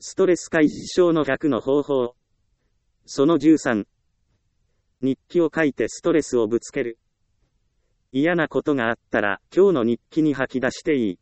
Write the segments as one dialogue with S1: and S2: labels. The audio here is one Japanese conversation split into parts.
S1: ストレス解消の100の方法。その13。日記を書いてストレスをぶつける。嫌なことがあったら、今日の日記に吐き出していい。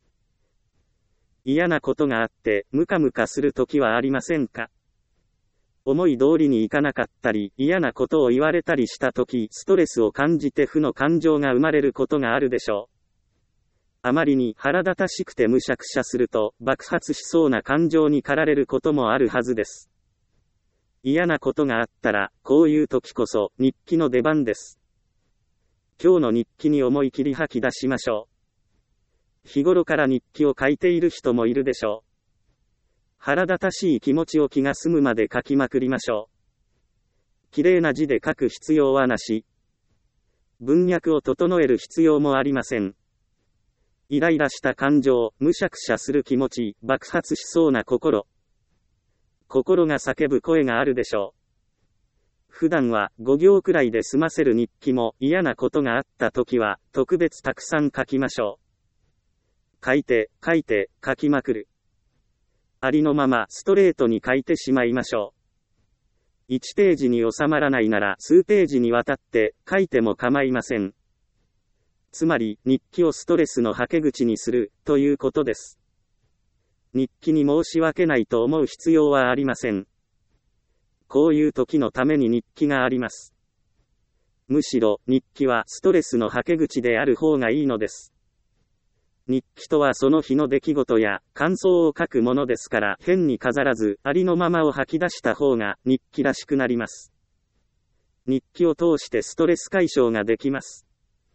S1: 嫌なことがあって、ムカムカするときはありませんか？思い通りにいかなかったり、嫌なことを言われたりしたとき、ストレスを感じて負の感情が生まれることがあるでしょう。あまりに腹立たしくてむしゃくしゃすると、爆発しそうな感情に駆られることもあるはずです。嫌なことがあったら、こういう時こそ、日記の出番です。今日の日記に思い切り吐き出しましょう。日頃から日記を書いている人もいるでしょう。腹立たしい気持ちを気が済むまで書きまくりましょう。綺麗な字で書く必要はなし。文脈を整える必要もありません。イライラした感情、むしゃくしゃする気持ち、爆発しそうな心。心が叫ぶ声があるでしょう。普段は5行くらいで済ませる日記も嫌なことがあった時は特別たくさん書きましょう。書いて、書きまくる。ありのままストレートに書いてしまいましょう。1ページに収まらないなら数ページにわたって書いても構いません。つまり日記をストレスのはけ口にするということです。日記に申し訳ないと思う必要はありません。こういう時のために日記があります。むしろ日記はストレスのはけ口である方がいいのです。日記とはその日の出来事や感想を書くものですから変に飾らずありのままを吐き出した方が日記らしくなります。日記を通してストレス解消ができます。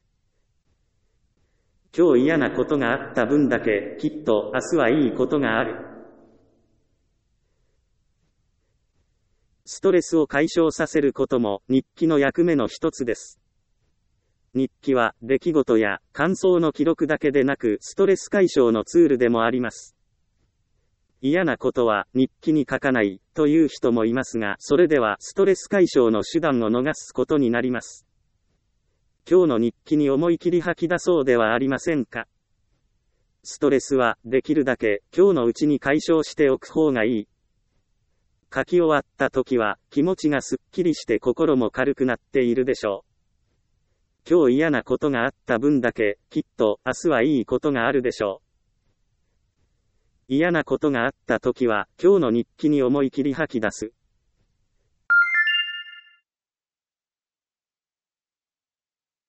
S1: 今日嫌なことがあった分だけきっと明日はいいことがある。ストレスを解消させることも日記の役目の一つです。日記は出来事や感想の記録だけでなくストレス解消のツールでもあります。嫌なことは日記に書かないという人もいますが、それではストレス解消の手段を逃すことになります。今日の日記に思い切り吐き出そうではありませんか。ストレスはできるだけ今日のうちに解消しておく方がいい。書き終わった時は気持ちがすっきりして心も軽くなっているでしょう。今日嫌なことがあった分だけきっと明日はいいことがあるでしょう。嫌なことがあった時は今日の日記に思い切り吐き出す。